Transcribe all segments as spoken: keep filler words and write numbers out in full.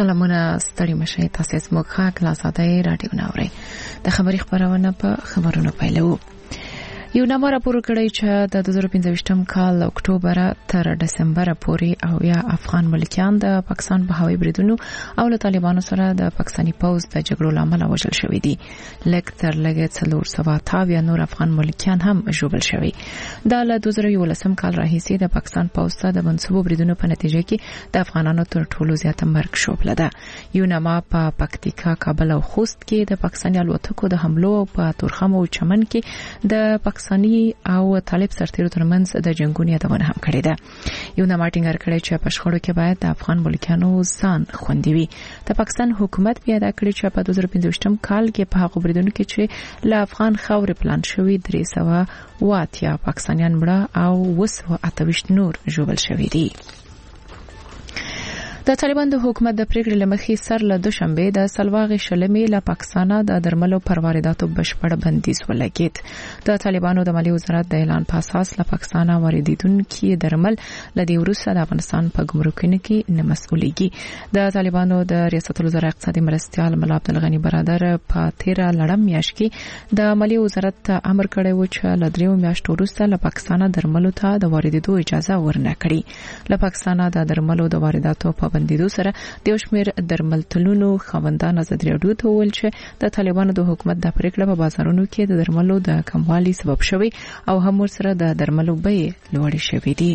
سلامونه ستړي مشي تاسو زموږ خاک لاساده رادیو ناوړي د خبري خبرونه په خبرونه پیلو یو نامه راپور کړی چې د دوه زره پنځه کال اکتوبر تر دسمبر پورې او یا افغان ملکیان د پاکستان په هوایي بریدونو او له طالبانو سره د پاکستاني پوز د جګړو لامل وژل شوی دي لکه تر لږ څلور سوه تاویا نور افغان ملکیان هم ژوبل شوی دا له دوه زره یولسم کال راهیسې د پاکستان پوز ته د منسوبو بریدونو په نتیجه کې د افغانانو تر ټولو زیاته مرګ شوبله ده یو نامه په پکتیکا کابل او خوست کې د پاکستاني الوتکو د حملو په تورخم او چمن کې د پاکستاني او طالب سرتیرو ترمنځ د جنگونو یادونه هم کړې ده یو نامه ټینګار کړی چې په شخړو کې باید د افغان ملکانو ځان خوندي وي د پاکستان حکومت بیا دا کړی چې په دوه زره پنځه کال کې په هغه بریدونو کې چې له افغان خاورې پلان شوی درې سوه واتیا پاکستانیان مړه او اوه سوه اته ویشت نور ژوبل شوي دي د طالبان د حکومت د پریکړې لمخې سر له دوشنبه د سلواغ شلمې له پاکستانه د درملو پر وارداتو بشپړ بندیز ولګید د طالبانو د مالی وزارت د اعلان په اساس له پاکستانه واردېدونکو درمل له دې وروسته د افغانستان په ګمرکونو کې نه مسؤلېږي د طالبانو د ریاست الوزرا اقتصادي مرستيال ملا عبدالغنی برادر په تیر لړم میاشت کې د مالی وزارت امر کړی و چې له دریو میاشتو وروسته له پاکستانه درملو ته د واردېدو اجازه ورنه کړي له پاکستانه د درملو د وارداتو په بندیدو سره د شمیر درملتونونو خوندان ازادي راډیو ته ویل چې د طالبانو د حکومت د پریکړه په بازارونو کې د درملو د کموالي سبب شوی او هم سره د درملو بیې لوړې شوې دي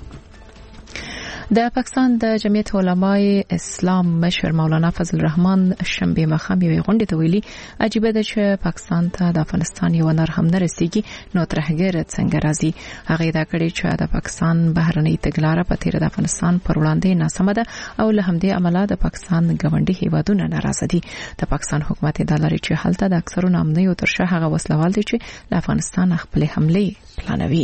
د پاکستان د جمعیت علماء اسلام مشر مولانا فضل الرحمن شنبه مخام یو غونډه ته ویلي عجیب ده چې پاکستان ته د افغانستان یو نر هم نه رسیږي نو ترهګر څنګه راځي هغه دا کړی چې د پاکستان بهرنۍ تګلارې په تیر د افغانستان پر وړاندې ناسمه ده او له همدې عمله د پاکستان ګوندي هیوادونه ناراضه دي د پاکستان حکومت د لارې چې حالت د اکثرو نامنۍ او ترشه هغه وسلوال دي چې د افغانستان خپل حمله پلانوي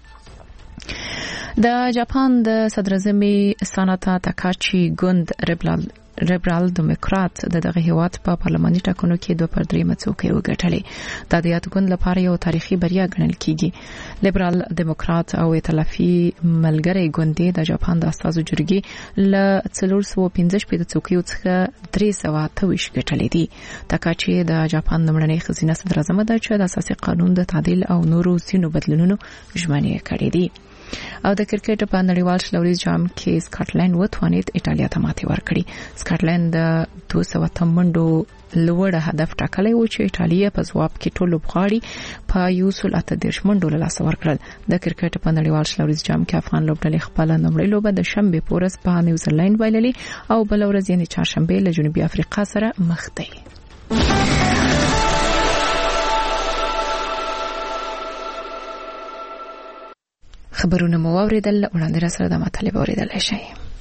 د جاپان د صدر اعظم ساناتا تاکاچی ګوند ریبرال ریبرال ډیموکرات د دغه هیواد په پارلماني ټاکنو کې دوه پر درې مڅوکۍ وګټلې د دیات ګوند لپاره یو تاریخي بریا ګڼل کیږي لیبرال ډیموکرات او ائتلافي ملګری ګوند د جاپان د اساسو جرګې ل څلور سوه پنځه شپږ څوکۍ څخه درې سوه اته ویشت ګټلې دي تاکاچی د جاپان لمړنۍ خزینه صدر اعظم ده چې د اساسي قانون د تعدیل او نورو ځینو بدلونونو ژمنې کړې دي او د کرکټ په نړیوال شلوريز جام کې سکاټلند وتوانید ایتالیا ته ماتې ورکړي سکاټلند د دوه سوه منډو لوړ هدف ټاکلی و چې ایتالیا په ځواب کې ټول لوبغاړي په یو سل اته دیرش منډو له لاسه ورکړل د کرکټ په نړیوال شلوريز جام کې افغان لوبډلې خپل نومړی لوبه د شنبه پورس په نیوزیلند بایللې او بل ورځ یعنی چهارشنبه له جنوبي افریقا سره مخ دی خبرونه مو اوریدل وړاندې را سره د مطالب اوریدل شي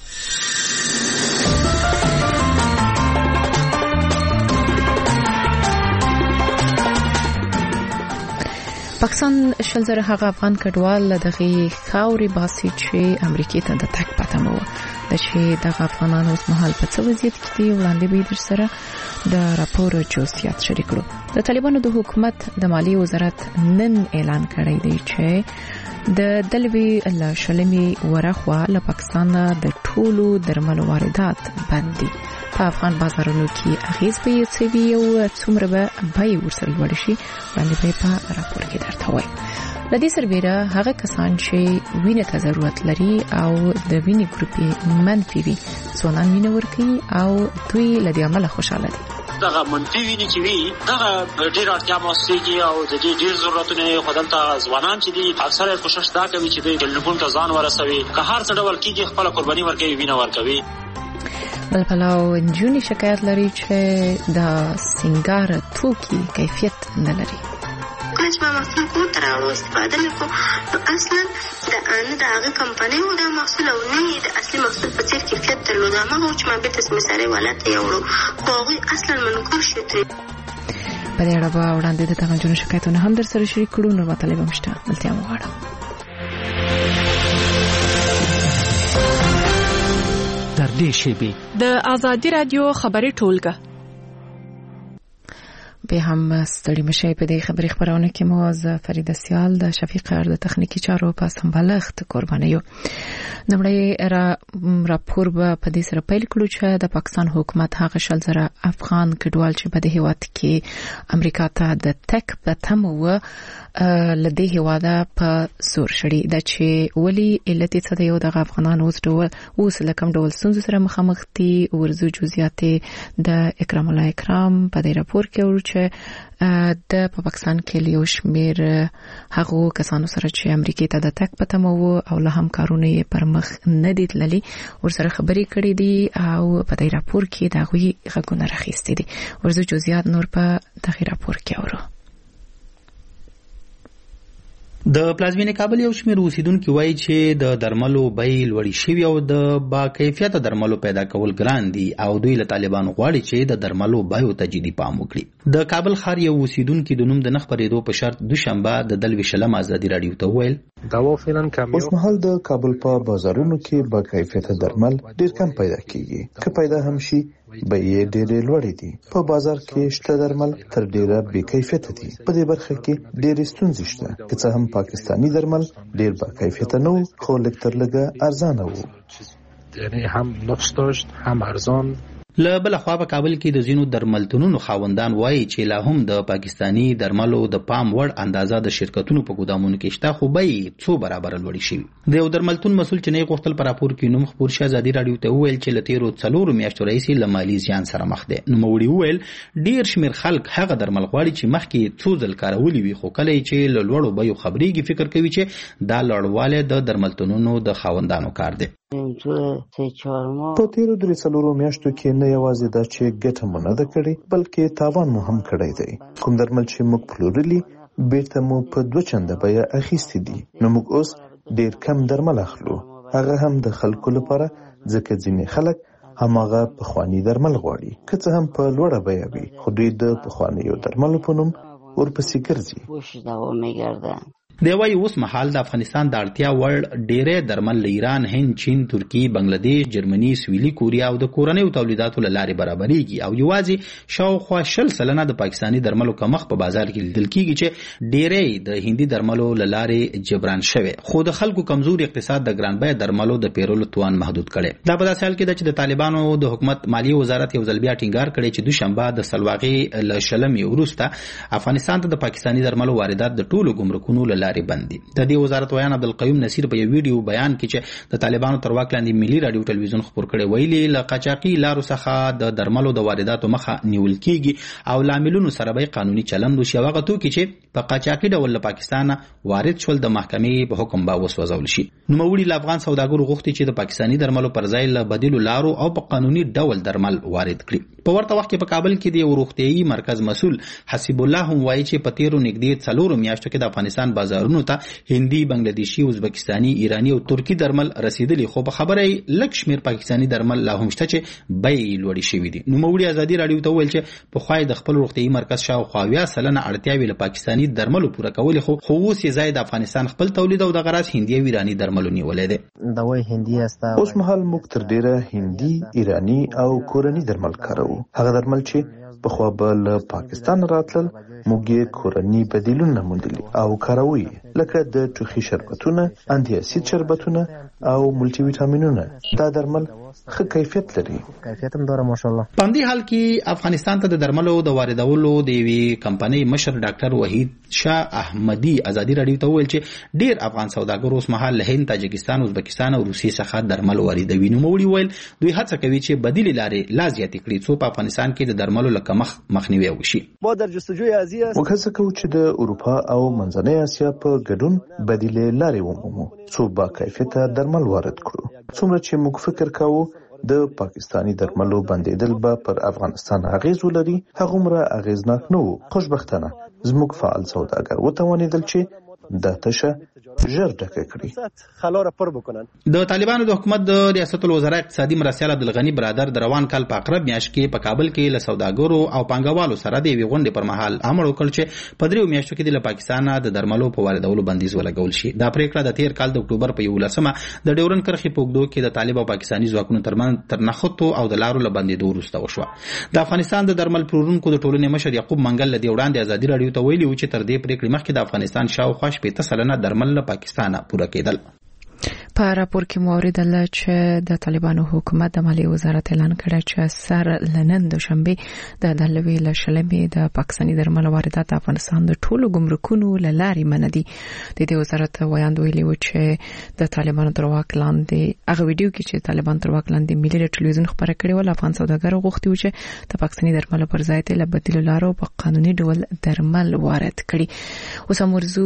پاکستان شل زره هغه افغان کډوال دغه خاوري باسي چې امریکای ته د تک پته مو د چې دغه افغانانو اوس مهال په څه وضعیت کې دي وړاندې به در سره د راپور جزئیات شریک کړو د طالبانو د حکومت د مالی وزارت نن اعلان کړی دی چې د دلوي له شلمي ورخوا له پاکستان د ټولو درملو واردات بندي په افغان بازارونو کې اغیز به یې څوي او څومره به به ورسره لوړ شي باندې به په راپور کې درته وایي د دې سربېره هغه کسان چې وینې ته ضرورت لري او د وینې ګروپ منفي وي ځوانان وینې ورکوي او دوی له دې عمله خوشاله دي دغه منفي ویني چې وي دغه ډېر اړتیا محسوسېږي او د دې ډېر ضرورتونه خو دلته ځوانان چې دي اکثره کوشش دا کوي چې دوی ټلیفون ته ځان ورسوي که هر څه ډول کېږي خپله قرباني ورکوي وینه ورکوي بل پلاو نجونې شکایت لري چې د سینګار توکي کیفیت نه لري کله چې ما محصول کو تر اړو استفاده وکړو نو اصلا د ان د هغه کمپنۍ او د محصول او نه د اصلي محصول په څیر کیفیت درلود هغه چې ما به تاسو سره ولته یوړو خو هغه اصلا منکر شو تر په دې اړه به وړاندې د تغنجونو شکایتونه هم در سره شریک کړو نو مطلب مشته ملتیا وغواړم در دې شی به د ازادي رادیو خبري ټولګه به هم ستړي مشي په دې خبري خبرونه کې مو ز فرید سیال د شفیق ار د تخنیکی چارو په سمبالښت قربانیو نمړی را راپور په دې سره پیل کړو چې د پاکستان حکومت هغه شل زره افغان کډوال چې په دې هیواد کې امریکا ته د تک په تمو لدې هیواده په سور شړی د چې ولی علت څه د یو د افغانانو اوس ډول اوس لکم ډول ستونزو سره مخامخ دي ورزو جزئیات د اکرام الله اکرام په دې راپور کې ورو چې د پاکستان کې لیو شمیر هغه کسانو سره چې امریکا ته د تک په تمو او له همکارونو پر مخ نه دي تللي ورسره خبرې کړې دي او په دې راپور کې دا غوي غږونه راخېستې دي ورزو جزئیات نور په دغه راپور کې ورو د پلازمینې کابل یو شمېر اوسیدونکو وایي چې د درملو بیې لوړې شوي او د با کیفیته درملو پیدا کول ګران دي او دوی له طالبانو غواړي چې د درملو بیو ته جدي پام وکړي د کابل ښار یو اوسیدونکو د نوم د نخ پرېدو په شرط دوشنبه د دلوي شلم ازادي رادیو ته ویل دوا فعلا کم اوس مهال د کابل په بازارونو کې با کیفیته درمل ډېر کم پیدا کیږي که پیدا هم شي بیې ډېرې لوړې دي په بازار کې شته درمل تر ډېره بې کیفیته دي په دې برخه کې ډېرې ستونزې شته که څه هم پاکستاني درمل ډېر با کیفیته نه وو خو لږ تر لږه ارزانه وو یعنی هم نقص داشت هم ارزان له بل خوا په کابل کې د زینو درملتونونو خاوندان وایي چې لا هم د پاکستانی درملو د پام وړ اندازه د شرکتونو په ګودامونو کې شته خو به څو برابر لوړې شي د یو درملتون مسول چې نه غوښتل پر راپور کې نوم خبر شه ازادي رادیو ته ویل چې لتیرو څلورو میاشتو رئیس له مالی زیان سره مخ دي نو موړي ویل ډیر شمیر خلک هغه درمل غواړي چې مخکې څو ځل کارولي وي خو کله چې له لوړو به خبريږي فکر کوي چې دا لوړواله د درملتونونو د خاوندانو کار دی په تیرو درې څلورو میاشتو کې نه یوازې دا چې ګټه مو نه ده کړې بلکې تاوان مو هم کړی دی کوم درمل چې موږ پلورلي بیرته مو په دوه چنده بیه اخیستي دي نو موږ اوس ډیر کم درمل اخلو هغه هم د خلکو لپاره ځکه ځینې خلک هماغه پخوانی درمل غواړي که څه هم په لوړه بیه وي خو دوی د پخوانیو درملو په نوم ورپسې ګرځي دی وايي اوس مهال د افغانستان د اړتیا وړ ډېرې درمل له ایران، هند، چین، ترکی، بنگلاديش، جرمني، سویلي کوریا او د کورنیو تولیداتو له لارې برابرېږي او یوازې شاوخوا شل سلنه د پاکستاني درملو کمښت په بازار کې لیدل کېږي چې ډېرې د هندي درملو له لارې جبران شوی خو د خلکو کمزور اقتصاد د ګران بیه درملو د پیرولو توان محدود کړي. دا په داسې حال کې ده چې د طالبانو د حکومت مالیه وزارت یو ځل بیا ټینګار کړی چې دوشنبه د سلواغې له شلمې وروسته افغانستان ته د پاکستاني درملو واردات د ټولو ګمرکونو له لارې بندي. د دې وزارت ویان عبدالقیوم نصیر په یو ویډیو بیان کې چې د طالبانو تر واک لاندې ملي رادیو ټلویزیون خبر کړي ویلي له قاچاقي لارو څخه د درملو د وارداتو مخه نیول کیږي او لاملونو سره به قانوني چلند وشي. هغه توکي چې په قاچاقي ډول له پاکستان وارد شول د محکمې په حکم به وسوځول شي. نو موړي له افغان سوداګرو غوښتي چې د پاکستاني درملو پر ځای له بدیلو لارو او په قانوني ډول درمل وارد کړي. په ورته وخت کې په کابل کې د روغتيایي مرکز مسول حسیب الله هم وایي چې په تیرو نږدې څلورو میاشتو کې د افغانستان بازارونو ته هندي، بنگلاديشي، ازبکستاني، ایراني او ترکی درمل رسیدلي خو په خبره لک شمیر پاکستاني درمل لا هم شته چې بیې لوړې شوې دي. نو موړي ازادي رادیو ته ویل چې په خوای د خپل روغتيایي مرکز شاوخوا اویا سلنه اړتیاوې له پاکستاني درملو پوره کول خو خو اوس یې زائد افغانستان خپل تولید او د غراض هندي او ایراني درملو نیولې ده. دا وای هندي استا اوس مهال موږ تر ډیره هندي، ایراني او کورني درمل کارو. هغه درمل چې په خو بل پاکستان راتلل موږ یې کورني بدیلونه موندلي او کاروي لکه د ټوخي شربتونه، انټي اسید شربتونه او ملټي ویټامینونه. دا درمل ښه کیفیت لري. کیفیت هم دره ماشاءالله. په دې حال کې افغانستان ته د درملو د واردولو د یوې کمپنۍ مشر ډاکټر وحید شاه احمدي ازادي رادیو ته ویل چې ډیر افغان سوداګر اوس مهال له هند، تاجکستان، ازبکستان او روسیې څخه درمل واردوي. نو موړي ویل دوی هڅه کوي چې بدیل لارې لا زیاتې کړي څو په افغانستان کې د درملو له کمښت مخنیوي وشي. ما در جستجوی ازیه موږ هڅه کوو چې د اروپا او منځنۍ اسیا په ګډون بدیل لارې ومومو څو با کیفیته درمل وارد کړو. څومره چې موږ فکر کوو د پاکستانی درملو بندیدل به پر افغانستان اغیز ولري هغومره اغیزناک نه وو. خوشبختانه زموږ فعال سوداګر وتوانیدل چې دا تشه ژر ډکه کړي. د طالبانو د حکومت د ریاست الوزرا اقتصادي مرستیال عبدالغنی برادر د روان کال په اقرب میاشت کې په کابل کې له سوداګرو او پانګوالو سره د یوې غونډې پر مهال امر وکړ چې په دریو میاشتو کې د پاکستان د درملو په واردولو بندیز ولګول شي. دا پریکړه د تیر کال د اکتوبر په یولسمه د ډیورن کرښې په اوږدو کې د طالب او پاکستاني ځواکونو ترمنځ تر نښتو او د لارو له بندېدو وروسته وشوه. د افغانستان د درمل پلورونکو د ټولنې مشر یعقوب منګل له دې وړاندې ازادي راډیو ته ویلي و چې تر دې پریکړې مخکې د افغانستان شاوخوا شپېته سلنه درمل له پاکستانه پوره کېدل. په راپور کې مو اوریدل چې د طالبانو حکومت د مالیې وزارت اعلان کړی چې سر لنن دوشنبه د دلوي له شلمې د پاکستاني درملو واردات افغانستان د ټولو ګمرکونو له لارې مندي. د دې وزارت ویاند ویلي و چې د طالبانو تر واک لاندې هغه ویډیو کې چې طالبان تر واک لاندې ملي ټلویزیون خبره کړې و افغان سوداګرو غوښتي و چې د پاکستاني درملو پر ځای له بدیلو لارو په قانوني ډول درمل وارد کړي. اوس مرزو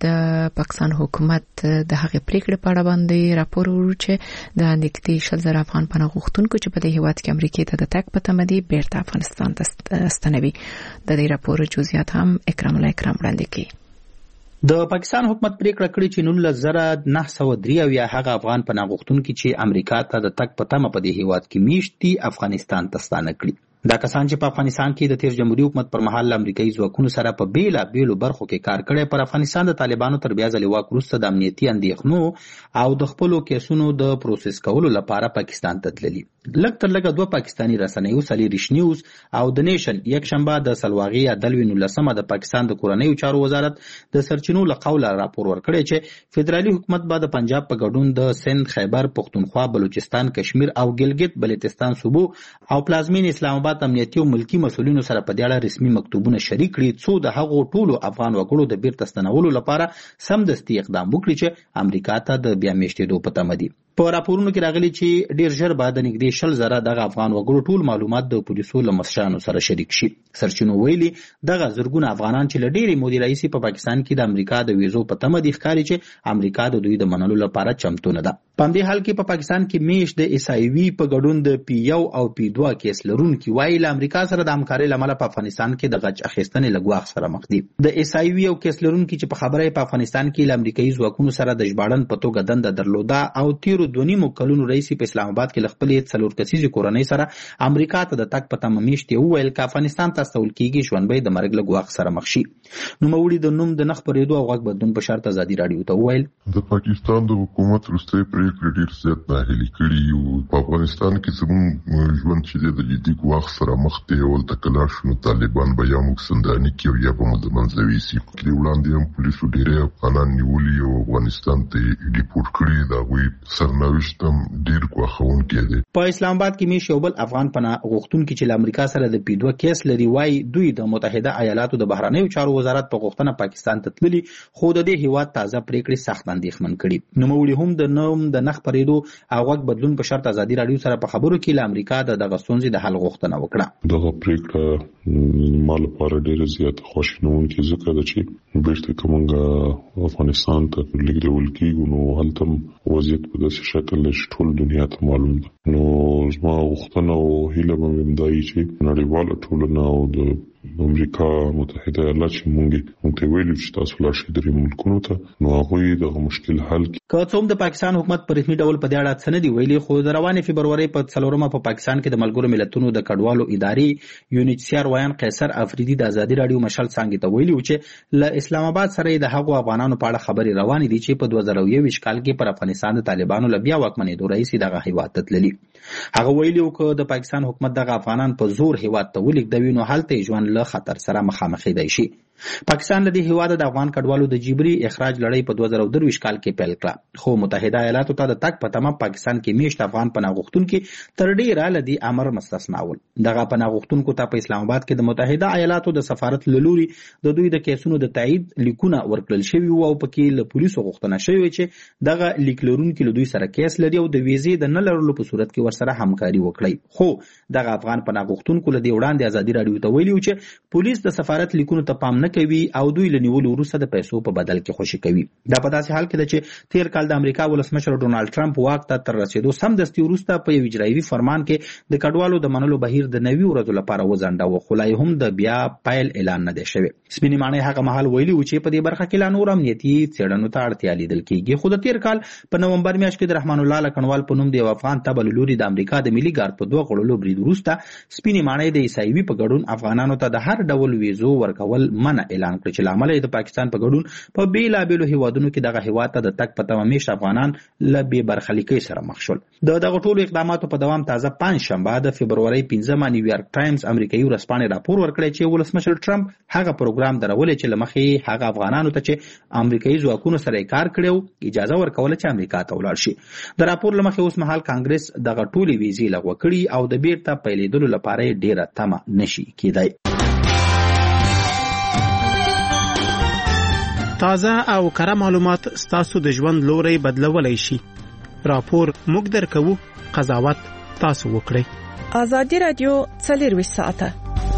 د پاکستان حکومت د هغې پریکړې په اړه باندې راپور ورو چې د نږدې شل زره افغان پناه غوښتونکو چې په دې هیواد کې امریکا ته د تګ په تمه دي بیرته افغانستان ته ستنوي. د دې راپور جزئیات هم اکرام الله اکرام وړاندې کړي. د پاکستان حکومت پریکړه کړې چې نولس زره نه سوه درې اویا هغه افغان پناه غوښتونکي چې امریکا ته د تګ په تمه په دې هیواد کې میشت دي افغانستان ته ستانه کړي. دا کسان چې په افغانستان کې د تیر جمهوریت حکومت پر مهال امریکایي ځواکونو سره په بیلا بیلو برخو کې کار کړی پر افغانستان د طالبانو تر بیا ځلې واک وروسته د امنیتي اندېښنو او د خپلو کیسونو د پروسس کولو لپاره پاکستان ته تللي. لږ تر لږه دوه پاکستاني رسنیو سلی ریش نیوز او د نیشن یک شنبه د سلواغي عدالوي نولسمه د پاکستان د کورنیو چارو وزارت د سرچینو له قوله راپور ورکړی چې فدرالي حکومت به د پنجاب په ګډون د سند، خیبر پختونخوا، بلوچستان، کشمیر او ګلګت بلتستان صوبو او پلازمین اسلام آباد امنیتي او ملکی مسؤلینو سره په دې اړه رسمي مکتوبونه شریک کړي څو د هغو ټولو افغان وګړو د بیرته ستنولو لپاره سمدستي اقدام وکړي چې امریکا ته د بیا میشتېدو په تمه دي. په راپورونو کې راغلي چې ډیر ژر به د نږدې شل زره دغه افغان وګړو ټول معلومات د پولیسو له مسشانو سره شریک شي. سرچینو ویلي دغه زرګونه افغانان چې له ډېرې مودې راهیسې په پاکستان کې د امریکا د ویزو په تمه دي ښکاري چې امریکا د دوی د منلو لپاره چمتو نه ده. په همدې حال کې په پاکستان کې میش د ایس آی وي په ګډون د پی یو او پی دوه کیس لرونکي وایي له امریکا سره د همکارۍ له امله په افغانستان کې د غچ اخیستنې له ګواښ سره مخ دي. د ایس آی وي او کیس لرونکي چې په خبره په افغانستان کې له امریکایي ځواکونو سره د ژباړن په توګه دنده درلوده او تیرو دوه نیمو کلونو رئیس په اسلام آباد کې خپلې څلور کسیزې کورنۍ سره امریکا ته د تګ په تمه میشتې وویل که افغانستان ته استول کېږي ژوند به د مرګ له ګواښ سره مخ شي. نوموړي د نوم د نه خپرېدو او غږ بدلون په شرط ازادي راډیو ته وویل د پاکستان د حکومت وروستۍ پرېکړې ډېر زیات ناهیلي کړي او په افغانستان کې زموږ ژوند چې دی د جدي ګواښ سره مخ دی. هلته که لاړ شو نو طالبان به یا موږ زنداني کړي او یا به مو د منځه ویسي. دې وړاندې هم پولیسو ډېری افغانان نیولي او افغانستان ته یې ډیپورټ کړي. د هغوی سرنوشت هم ډېر ګواښونکی دی. په اسلام آباد کې میش یو بل افغان پناه غوښتونکي چې له امریکا سره د پی دوه کیس لري وایي دوی د متحده ایالاتو د بهرنیو چارو وزارت په غوښتنه پاکستان ته تللي خو د دې هیواد تازه پریکړې سخت اندېښمن کړي. نوموړي هم د نوم د نه خپرېدو او غږ بدلون په شرط ازادي راډیو سره په خبرو کې له امریکا د دغه ستونزې د حل غوښتنه وکړه. دغه پریکړه ما لپاره ډېره زیاته خواشینونکې ځکه ده چې بیرته که موږ افغانستان ته لېږدول کېږو نو هلته وضعیت په داسې شکل دی چې ټول دنیا ته معلوم ده. نو زما غوښتنه او هیله به مې همدا وي چې نړیواله ټولنه او د امریکا متحده ایالات چې موږ موږ ته ویلي چې تاسو لاړ شئ درې ملکونو ته نو هغوی دغه مشکل حل کړي. که څه هم د پاکستان حکومت په رسمي ډول په دې اړه څه نه دي ویلي خو د روانې فبرورۍ په څلورمه په پاکستان کې د ملګرو ملتونو د کډوالو ادارې یو ان ایچ سی آر ویان قیصر افریدي د ازادي راډیو مشال څانګې ته ویلي و چې له اسلام آباد سره د هغو افغانانو په اړه خبرې روانې دي چې په دوه زره یوویشت کال کې پر افغانستان د طالبانو له بیا واکمنېدو راهیسې دغه هیواد ته تللي. هغه ویلي و که د پاکستان حکومت دغه افغانان په زور هیواد ته ولېږدوي نو هلته یې ژوند له خطر سره مخامخېدی شي. پاکستان له دې هیواده د افغان کډوالو د جبري اخراج لړۍ په دوه زره درویشت کال کې پیل کړه خو متحده ایالاتو ته د تګ په تمه پاکستان کې میشت افغان پناه غوښتونکي تر ډېره له دې امر مستثنا ول. دغه پناه غوښتونکو ته په اسلام آباد کې د متحده ایالاتو د سفارت له لوري د دوی د کیسونو د تایید لیکونه ورکړل شوي وو او پکې له پولیسو غوښتنه شوې وه چې دغه لیک لرونکي له دوی سره کیس لري او د ویزې د نه لرلو په صورت کې ورسره همکاري وکړي. خو دغه افغان پناه غوښتونکو له دې وړاندې ازادي راډیو ته ویلي و چې پولیس د سفارت لیکونو ته پام نه کوي او دوی له نیولو وروسته د پیسو په بدل کې خوشي کوي. دا په داسې حال کې ده چې تیر کال د امریکا ولسمشر ډونالد ټرمپ واک ته تر رسیدو سمدستي وروسته په یو اجرایوي فرمان کې د کډوالو د منلو بهیر د نوي ورځو لپاره وځنډاوه، خو لا هم د بیا پایل اعلان نه دی شوی. سپینې ماڼۍ هغه مهال ویلي و چې په دې برخه کې لا نور امنیتي څېړنو ته اړتیا لیدل کېږي. خو د تیر کال په نومبر میاشت کې د رحمان الله لکنوال په نوم د یو افغان تبه له لوري د امریکا د ملي ګارد په دوه غړولو برید وروسته سپینې ماڼۍ د عیسایوي په ګډون افغانانو ته د هر ډول ویزو ورکول منع اعلان کړ، چې له امله د پاکستان په ګډون په بیلابیلو هیوادونو کې دغه هیواد ته د تګ په تمه میشت افغانان له بې برخلیکۍ سره مخ شول. د دغه ټولو اقداماتو په دوام تازه پنځ شنبه د فبرورۍ پنځمه نیویارک ټایمز امریکایي ورځپاڼې راپور ورکړی چې ولسمشر ټرمپ هغه پروګرام درولې چې له مخې هغه افغانانو ته چې امریکایي ځواکونو سره کار کړی اجازه ورکوله چې امریکا ته ولاړ شي. د راپور له مخې اوس مهال کانګرس دغه ټولې ویزې لغوه کړي او د بیرته پیلېدلو لپاره یې ډېره تمه نشي کېدای. تازه او کره معلومات ستاسو د ژوند لوري بدلولای شي. راپور موږ درکوو، قضاوت تاسو وکړئ. ازادي رادیو څلورویشت ساعته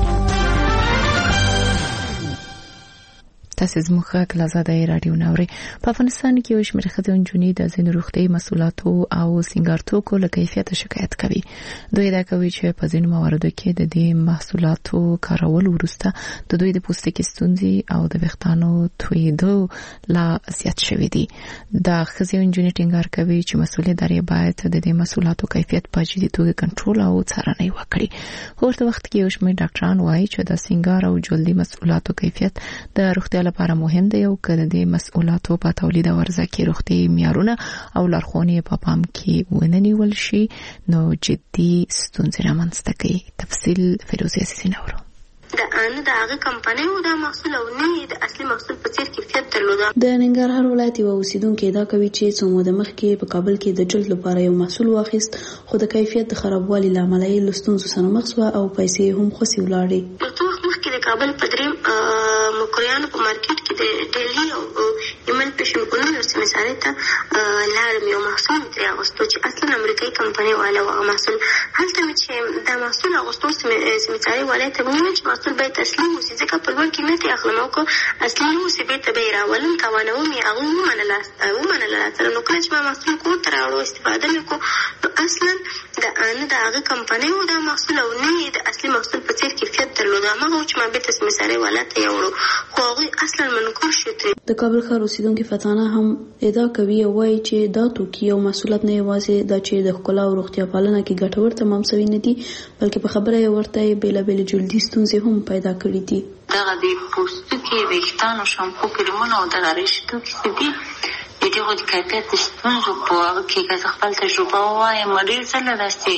تاسو زموږ غږ له آزادۍ رادیو نوري. په افغانستان کې یو شمېر ښځې او نجونې د ځینو روغتیايي محصولاتو او سینګار توکو له کیفیته شکایت کوي. دوی دا کوي چې په ځینو مواردو کې د دې محصولاتو کارول وروسته د دوی د پوستکي ستونزې او د ویښتانو تویېدو لا زیات شوي دي. دا ښځې او نجونې ټینګار کوي چې مسؤلیت داري باید د دې محصولاتو کیفیت په جدي توګه کنټرول او څارنه وکړي. خو ورته وخت کې یو شمېر ډاکټران وایي چې د سینګار او جلدي محصولاتو کیفیت د روغتیا لپاره مهم دی او کله د مسؤلاتو په تولید او ارزه کې روغتي معیارونه او لارښوونې په پام کې ونیول شي نو جدي ستونزې رامنځته کوي. تفصیل فیروزه سیناورو. د ان د هغه کمپنۍ او د محصول او نه د اصلي محصول په څیر کیفیت درلوده. د ننګرهار ولایت یو اوسیدونکو دا کوي چې څو موده مخکې په کابل کې د جلد لپاره یو محصول واخیست، خو د کیفیت د خرابوالي لامل یې لستونزو سره مخ شو او پیسې هم خسي ولاړې. په توګه مخکې د کابل په دریم مکریانو په مارکیټ کې د ډیلی او ایمل پیشن کولو سره مثال ته لارم یو محصول ترې اغوستو چې اصلا امریکایي کمپنۍ والا و محصول هلته چې دا محصول اغوستو سمېتاري والا ته ویل چې محصول باید اصلي وسی ځکه په لوړ قیمت یې اخلم او که اصلي وسی بیرته به یې راولم توانوم یې هغوی ومنله ومنله سره نو کله چې ما محصول کور ته راوړو استفاده مې کړو نو اصلا د نه د هغه کمپنۍ و دا محصول او نه یې د اصلي محصول په څېر کیفیت درلوده. هماغه و چې ما بیرته سمېساري والا ته یې وړو خو هغوی اصلا منکر شو ترې. د کابل ښار اوسیدونکې فتانه هم ادعا کوي او وایي چې دا توکي او محصولات نه یوازې دا چې د ښکلا او روغتیا پالنه کې ګټور تمام شوي نه دي بلکې په خبره یې ورته بېلابېلې جلدي ستونزې هم پیدا کړي دي. دغه د پوستکي ویښتانو شامپو کرمونه او دغه ریشې توکي چې دي د دغو د کیفیت د ستونزو په هغه کې که زه خپل تجربه ووایم ډېر ځله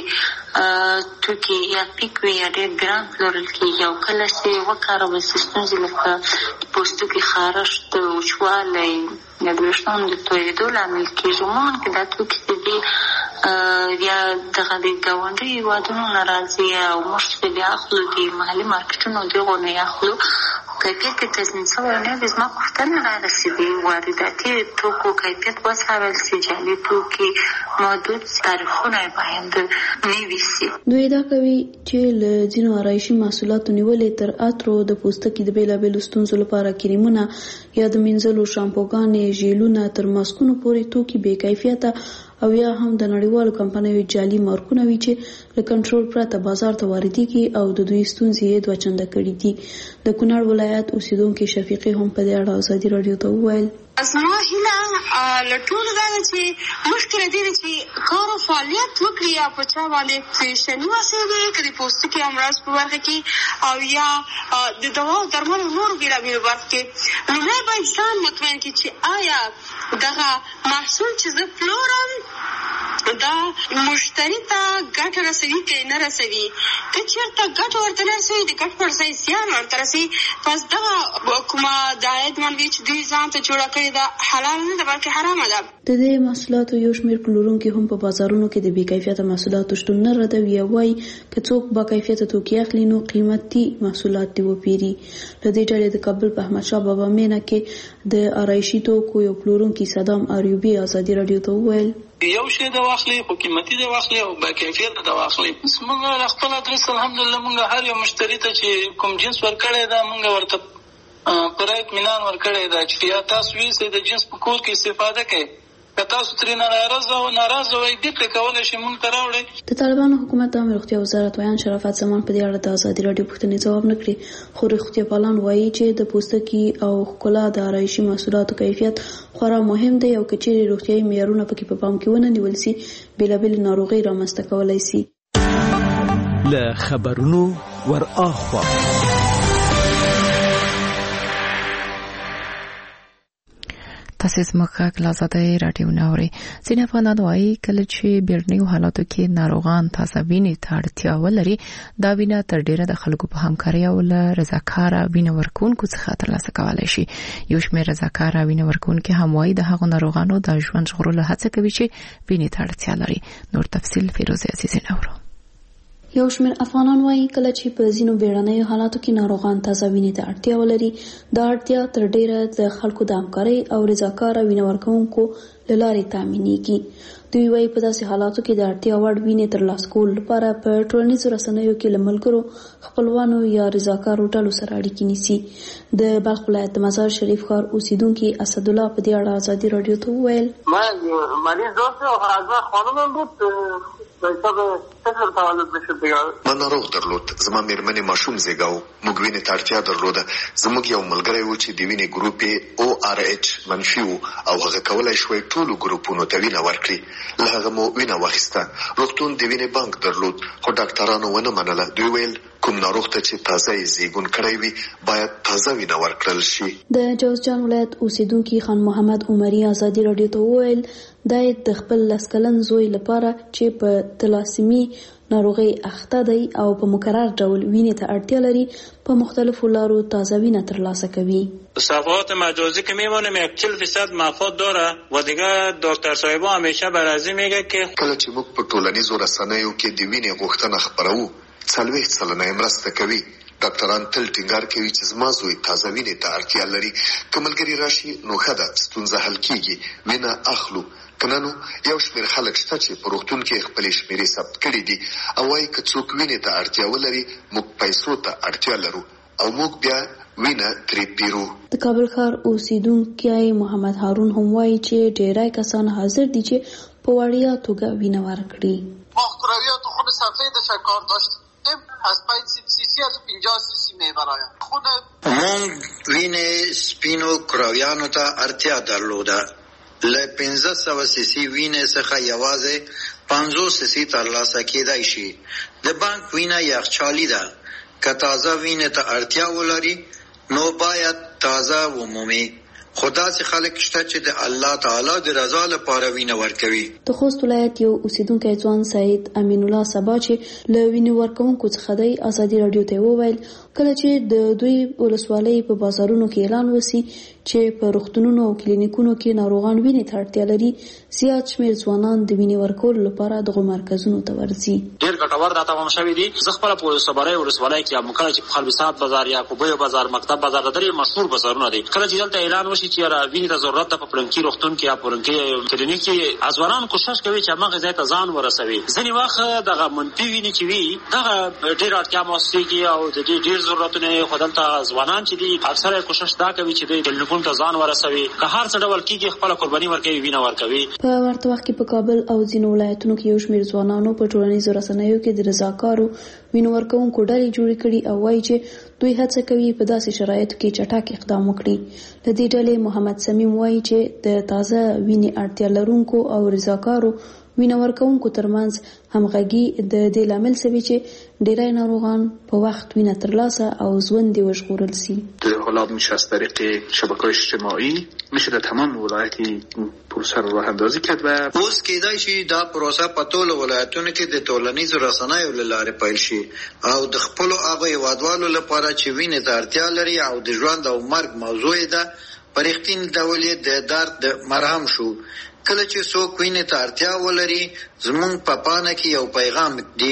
داسې توکي یا پیک وي یا ډېر ګران پلورل کېږي او کله چې وکارول شي ستونزې لکه د پوستکي خارښت، وچوالی یا د ویښتانو د تویېدو لامل کېږي. عموما که دا توکي چې دي یا دغه د ګاونډیو هېوادونو نه راځي او موږ چې بیا اخلو د محلي مارکېټونو دغو نه یې اخلو کیفیت کې تضمین شوی نه دی. زما پوښتنه رارسېدې وارداتي توکو کیفیت وڅارل شي، جعلي توکي محدود تعریفونه یې باید نوي شي. دوی دا کوي چې له ځینو آرایشي محصولاتو نیولې تر عطرو د پوستکي د بېلابېلو ستونزو لپاره کریمونه یا د مینځلو شامپوګانې، ژیلونه تر ماسکونو پورې توکي بې کیفیته او یا هم د نړیوالو کمپنیو جعلي مارکونه وي چې له کنټرول پرته بازار ته واردېږي او د دوی ستونزې یې دوه چنده کړي دي. د کونړ ولایت اوسیدونکې شفیقې هم په دې اړه ازادي راډیو ته وویل زما هیله له ټولو دا ده چې مخکې له دې چې کار او فعالیت وکړي یا په چا باندې فیشني وسایل که د پوستکي امراض په برخه کې او یا د دوا او درملو نورو بېلابېلو برخو کې لومړی باید ځان مطمئن کړي چې آیا دغه محصول چې زه پلورم دا مشتری ته ګټه رسوي که نه رسوي. که چېرته ګټه ورته نه رسوي د ګټ پر ځای زیان ورته رسوي پس دغه کومه د عاید منبع چې دوی ځان ته جوړه کړې ده حلال نه ده بلکې حرامه ده. د دې محصولاتو یو شمېر پلورونکي هم په بازارونو کې د بې کیفیته محصولاتو شتون نه ردوي او وایي که څوک با کیفیته توکي اخلي نو قیمتي محصولات دې وپېري. له دې ډلې د کابل په احمدشاه بابا مینه کې د آرایشي توکو یو پلورونکي صدام اریوبي ازادي راډیو ته وویل یو شی د واخلي خو قیمتي د واخلي او با کیفیت د واخلي. موږ خپل ادرس الحمدلله موږ هر یو مشتری ته چې کوم جنس ورکړی دا موږ ورته پر اطمینان ورکړی دا چې یا تاسو ویسئ د جنس په کور کې استفاده کوئ، که تاسو ترې ناراضه او ناراضه وئ بیرته کولی شئ موږ ته راوړئ. د طالبانو حکومت عامه روغتیا وزارت ویان شرافت زمان په دې اړه د ازادي راډیو پوښتنې ځواب نه کړي، خو روغتیا پالان وایي چې د پوستکي او ښکلا د آرایشي محصولاتو کیفیت خورا مهم دی او که چیرې روغتیایي معیارونه پکې په پام کې ونه نیول سي بېلابېلې ناروغۍ رامنځته کولی سي. له خبرونو ور اخوا تاسو زموږ غږ له ازادۍ راډیو نه اورئ. ځینې افغانان وایي کله چې بیړنیو حالاتو کې ناروغان تازه وینې ته اړتیا ولري، دا وینه تر ډیره د خلکو په همکارۍ او له رضاکاره وینه ورکوونکو څخه ترلاسه کولی شي. یو شمېر رضاکاره وینه ورکوونکي هم وایي د هغو ناروغانو د ژوند ژغورلو هڅه کوي چې وینې ته اړتیا لري. نور تفصیل فیروزه عزیزي نورو. یو شمېر افغانان وایي کله چې په ځینو بیړنیو حالاتو کې ناروغان تازه وینې ته اړتیا ولري، دا اړتیا تر ډیره د خلکو د همکارۍ او رضاکاره وینه ورکوونکو له لارې تامینېږي. دوی وایي په داسې حالاتو کې د اړتیا وړ وینې ترلاسه کولو لپاره په ټولنیزو رسنیو کې له ملګرو، خپلوانو یا رضاکارو ډلو سره اړیکې نیسي. د بلخ ولایت د مزار شریف ښار اوسیدونکي اسدالله په دې اړه ازادي راډیو ته وویل: مریض دوست و از خانمم بود ما ناروغ درلود، زما میرمنې ماشوم زیږاو، موږ وینې ته اړتیا درلوده. زموږ یو ملګری و چې د وینې ګروپ یې او آر ایچ منفي و او هغه کولی شوی ټولو ګروپونو ته وینه ورکړي. له هغه مو وینه واخیسته. روغتون د وینې بانک درلود خو ډاکټرانو ونه منله. دوی ویل کوم ناروغ ته چې تازه یې زیږون کړی وي باید تازه وینه ورکړل شي. د جوزجان ولایت اوسیدونکي خان محمد عمري ازادي راډیو ته وویل دا د خپل لس کلن زوی لپاره چې په تلاسیمي ناروغي اخته دی او په مکرر ډول وینې ته اړتیا لري په مختلفو لارو تازه وینه ترلاسه کوي. صفحات مجازی که میمانیم یک چل فیصد مفاد داره و دیگه دکتر صاحبا همیشه برازی میگه که کله چې موږ په ټولنیزو رسنیو کې د وینې غوښتنه خپروو څلوېښت سلنه یې مرسته کوي. ډاکټران تل ټینګار کوي چې زما زوی تازه وینې ته اړتیا لري، که ملګري راشي نو ښه ده، ستونزه حل کیږي، وینه اخلو. کنه نو یو شمېر خلک شته چې په روغتون کې خپلې شمېرې ثبت کړي دي او وایي که څوک وینې ته اړتیا ولري موږ پیسو ته اړتیا لرو او موږ بیا وینه ترې پیرو. د کابل ښار اوسیدونکی محمد هارون هم وایي چې ډیری کسان حاضر دي چې په وړیا توګه وینه ورکړي. ما کرویات خون سفید شکار داشتیم از پایت سی سی از پنجاه سی سی میبرایم خون مونږ وینې سپینو کرویانو ته اړتیا درلوده. له پنځه سوه سی سی وینې څخه یوازې پنځوس سی سی ترلاسه کېدای شي. د بانک وینه یخچالي ده، که تازه وینې ته اړتیا ولري نو باید تازه ومومي. خو داسې خلک شته چې د الله تعالی د رضا لپاره وینه ورکوي. د خوست ولایت یو اوسیدونکی ځوان سعید امین الله سبا چې له وینې ورکوونکو څخه دی ازادي راډیو ته وویل کله چې د دوی ولسوالۍ په بازارونو کې اعلان وسی چې په روغتونونو او کلینیکونو کې ناروغان وینې ته اړتیا لري، زیات شمېر ځوانان د وینې ورکولو لپاره دغو مرکزونو ته ورځي. ډېر ګټور دا تمام شوي دي. زه خپله په صبرۍ ولسوالۍ کې یم، کله چې په خلبسات بازار یا کوبیو بازار، مکتب بازار د درې مشهور بازارونه دي. کله چې دلته اعلان وشي چې یاره وینې ته ضرورت ده په پلنکي روغتون کې یا پلنکي کلینیک کې، ځوانان کوشش کوي چې هماغه ځای ته ځان ورسوي. ځینې وخت دغه منفي وینې چې وي دغه ډېر اړتیا محسوسېږي او د دې ډېر ضرورتونه یې خو دلته ځوانان چې دي اکثره کوشش دا کوي چې دوی کلینیکونو ته ځان ورسوي، که هر څه ډول کېږي خپله قرباني ورکوي، وینه ورکوي. په ورته وخت کې په کابل او ځینو ولایتونو کې یو شمېر ځوانانو په ټولنیزو رسنیو کې د رضاکارو وینه ورکوونکو ډلې جوړې کړي او وایي چې دوی هڅه کوي په داسې شرایطو کې چټک اقدام وکړي. له دې ډلې محمد سمیم وایي چې د تازه وینې اړتیا لرونکو او رضاکارو وینه ورکوونکو ترمنځ همغږي د دې لامل شوی چې ډیری ناروغان په وخت وینه ترلاسه او ژوند یې وژغورل شي. حالا میشه از طریق شبکه‌های اجتماعی میشه در تمام ولایت پروسه رو راه اندازی کرد و اوس کېدای شي دا پروسه په ټولو ولایتونو کې د ټولنیزو رسنیو له لارې پیل شي او د خپلو هغو هېوادوالو لپاره چې وینې ته اړتیا لري او د ژوند او مرګ موضوع ده په رښتیني ډول یې د درد مرهم شو. کله چې څوک وینې ته اړتیا ولري زمونږ په پاڼه کې یو پیغام دی.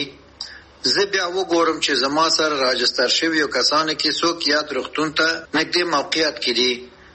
زه بیا وګورم چې زما سره راجستر شویو کسانو کې څوک یاد روغتون ته نږدې موقعیت کې دي.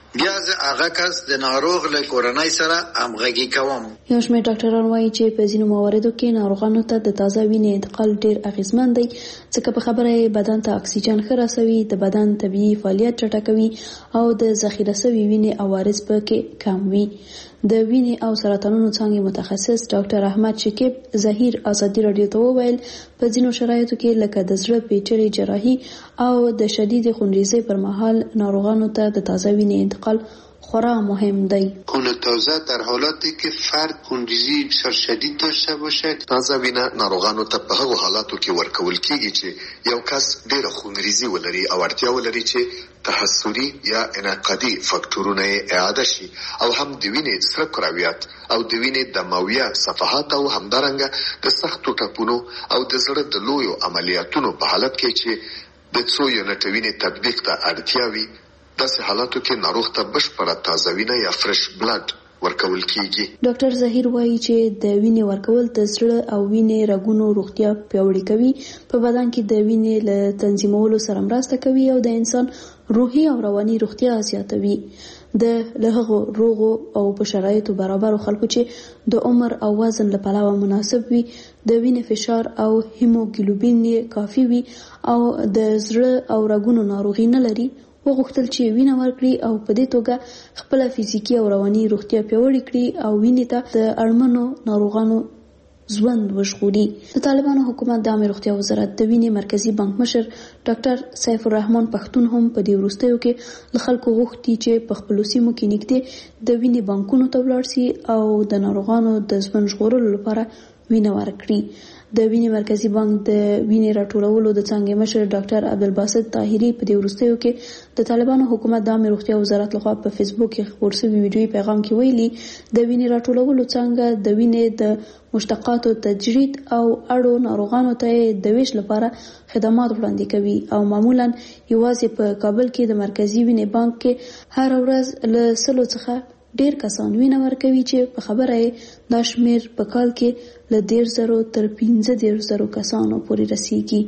بیا زه هغه کس د ناروغ له کورنۍ سره همغږي کوم. یو شمېر ډاکټران وایي چې په ځینو مواردو کې ناروغانو ته د تازه وینې انتقال ډېر اغېزمن دی، ځکه په خبره یې بدن ته اکسیجن ښه رسوي، د بدن طبیعي فعالیت چټکوي او د ذخیره شوې وینې عوارض پکې کم وي. د وینې او سرطانونو څانګې متخصص ډاکټر احمد شکیب ظهیر ازادي راډیو ته وویل په ځینو شرایطو کې لکه د زړه پیچلې جراحي او د شدید خونریزۍ پر مهال ناروغانو ته د تازه وینې انتقال خورا مهم دی. خون تازه در حالاتی که فرد خونریزی بسیار شدید داشته باشد، تازه وینه ناروغانو ته په هغو حالاتو کې ورکول کیږي چې یو کس ډېره خونریزي ولري او اړتیا ولري چې تحسري یا انعقادي فاکتورونه یې اعاده شي او هم د وینې سره کرویات او د وینې دمویه صفحات او همدارنګه د سختو ټپونو او د زړه د لویو عملیاتونو په حالت کې چې د څو یونټ وینې تطبیق ته اړتیا وي، داسې حالاتو کې ناروغ ته بشپړه تازه وینه یا فرش بلډ ورکول کیږي. ډاکټر ظهیر وایي چې د وینې ورکول د زړه او وینې رګونو روغتیا پیاوړې کوي، په بدن کې د وینې له تنظیمولو سره مرسته کوي او د انسان روحي او رواني روغتیا زیاتوي. د لهغو روغو او په شرایطو برابرو خلکو چې د عمر او وزن له پلوه مناسب وي، د وینې فشار او هیموګلوبین کافي وي او د زړه او رګونو ناروغي نه لري، وغوښتل چې وینه ورکړي او په دې توګه خپل فزیکی او رواني روغتیا پیاوړې کړي او وینې ته د اړمنو ناروغانو ژوند وژغوري. د طالبانو حکومت د عامه روغتیا وزارت د وینې مرکزی بانک مشر ډاکټر سیف الرحمن پښتون هم په دې وروستیو کې له خلکو غوښتي چې په خپلو سیمو کې نږدې د وینې بانکونو ته ولاړ شي او د ناروغانو د ژوند ژغورلو لپاره وینه ورکړي. د وینې مرکزی بانک د وینې راټولولو د څانګې مشر ډاکټر عبدالباسط طاهري په دې وروستیو کې د طالبانو حکومت د عامه روغتیا وزارت لخوا په فیسبوک کې خپور شوی ویډیویي پیغام کې ویلي د وینې راټولولو څانګه د وینې د مشتقاتو تجرید او اړو ناروغانو ته د ویش لپاره خدمات وړاندې کوي او معمولا یوازې په کابل کې د مرکزی وینې بانک کې هر ورځ له سلو څخه ډیر کسان وینه ورکوي چې په خبره یې دا شمیر په کال کې له ډیر زرو تر پنځه ډیر زرو کسانو پورې رسیږي.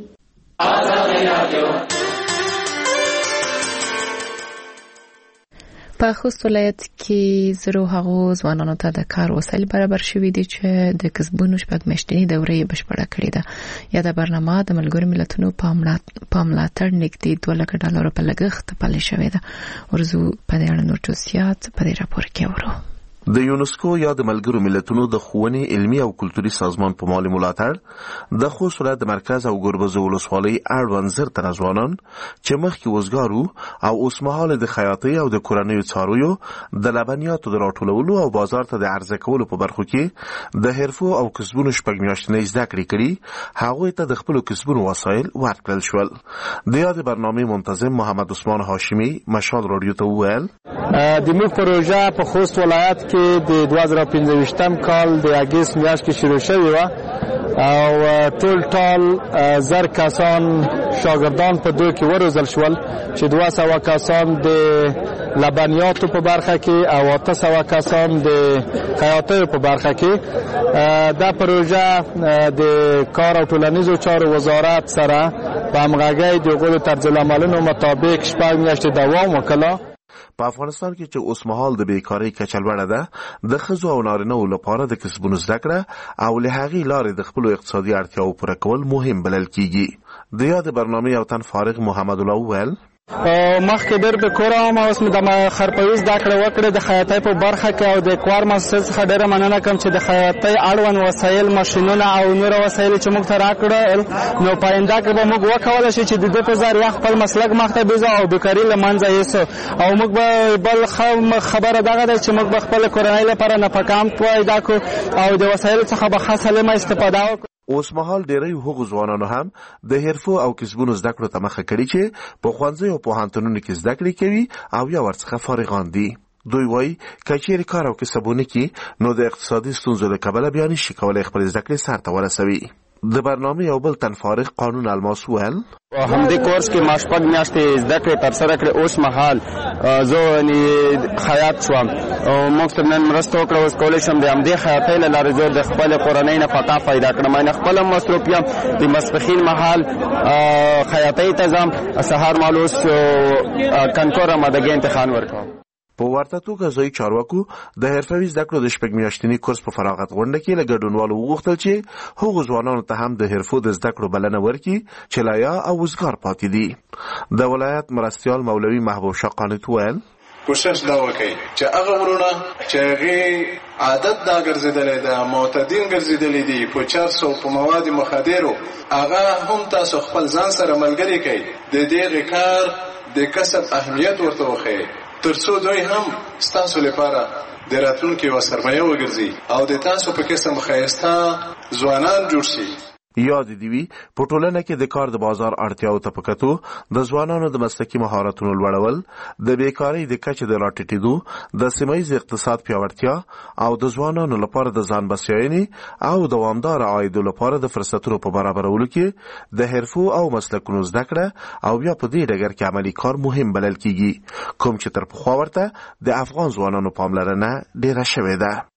په خوست ولایت کې زرو هغو ځوانانو ته د کار وسایل برابر شوي دي چې د کسبونو شپږ میاشتنۍ دورې بشپړه کړې ده. یا د برنامه د ملګرو ملتونو په ملاتړ نږدې دوه لکه ډالرو په لګښت پلې شوې ده. ورزو په دې اړه نور توصیات په دې راپور کې اورو. د یونسکو یا د ملګرو ملتونو د ښوونې علمي او کلتوري سازمان په مالي ملاتړ د خوست ولایت د مرکز او ګربز ولسوالۍ اړوند زر تنه ځوانان چې مخکې وزګار وو او اوس مهال د خیاطۍ او د کورنیو څارویو د لبنیاتو د راټولولو او بازار ته د عرضه کولو په برخو کې د حرفو او کسبونو شپږ میاشتنۍ زده کړې کړي، هغوی ته د خپلو کسبونو وسایل ورکړل شول. د یادې برنامې منتظم محمد عثمان هاشمي مشال راډیو ته وویل د موږ پروژه په خوست ولایت کې د دوه زره پنځه کال د اګست میاشت کې شروع شوې وه او ټول ټال زر کسان شاګردان په دوی کې وروزل شول چې دوه سوه کسان د لبنیاتو په برخه کې او اته سوه کسان د خیاطیو په برخه کې. دا پروژه د کار او ټولنیزو چارو وزارت سره په همغږۍ د هغوی طرزالعملونو مطابق شپږ میاشتې دوام وکړه. په افغانستان کې چې اوس مهال د بیکاری کچه لوړه ده، د ښځو او نارینه‌و لپاره د کسبونو زده کړه او له هغې لارې د خپلو اقتصادي اړتیاوو پوره کول مهم بلل کیږي. د یادې برنامې یو تن فارغ محمد الله وویل مخکې ډېر د کور وم او اوس مې د خرپوي زده کړه وکړې د خیاطۍ په برخه کې او د کوار مؤسسې څخه ډېره مننه کوم چې د خیاطۍ اړوند وسایل ماشینونه او نور وسایل چې موږ ته راکړل، نو په آینده کې به موږ وکولی شو چې د دې په ذریعه خپل مسلک مخته بیځو او بیکاري له منځه یوسو او موږ به بل خبره دغه ده چې موږ به خپل کورنۍ لپاره نفقه هم پیدا کړو او د وسایلو څخه به ښه سالمه استفاده وکړو. اوس مهال ډیری هغو ځوانانو هم د حرفو او کسبونو زده کړو ته مخه کړي چې په ښوونځیو او پوهنتونونو کې زده کړې کوي او یا ورڅخه فارغان دي. دوی وایي که چیرې کار او کسبونه کې نو د اقتصادي ستونزو له کبله بیا نشي کولی خپل زده کړې سرته ورسوي. د برنامې یو بل تن فارغ قانون الماس ویل همدې کورس کې ما شپږ میاشتې زده کړې ترسره کړې. اوس مهال زه خیاط شوم او موږ سره نن مرسته وکړه. اوس کولی شم د همدې خیاطۍ له لارې زه د خپلې کورنۍ نفقه پیدا کړم. نه خپله مصروف یم، د ماسپښین مهال خیاطۍ ته ځم، سهار مهال اوس کنکور امادګۍ امتحان ورکوم. په ورته توګه ځایي چارواکو د حرفوي زده کړو د شپږ میاشتني کورس په فراغت غونډه کې له ګډونوالو وغوښتل چې هغو ځوانانو ته هم د حرفو د زده کړو بلنه ورکړي چې لا یا او وزګار پاتې دي. د ولایت مرستیال مولوي محبوب شاه قانت وویل کوشش دا وکړي چې هغه ورونه چې هغې عادت دا ګرځېدلی ده معتدین ګرځېدلی دي په چرس او په مواد مخدرو هغه هم تاسو خپل ځان سره ملګري کړئ د دغې کار د کسب اهمیت ورته وښیئ تر څو دوی هم ستاسو لپاره د راتلونکي یوه سرمایه وګرځي او د تاسو په قسم ښایسته ځوانان جوړ شي. یاد دی وی په ټولنه کې د کار د بازار اړتیاو ته پکتو د ځوانانو د مسلکي مهارتونو لوړول د بیکاری د کچې د راټیټېدو د سیمه‌ییز اقتصاد پیاوړتیا او د ځوانانو لپاره د ځان بسیاینې او دوامدار عایدو لپاره د فرصتونو په برابرولو کې د حرفو او مسلکونو زده کړه او بیا په دې ډګر کې عملي کار مهم بلل کیږي کوم چې تر پخوا ورته د افغان ځوانانو پاملرنه ډیره شوې ده.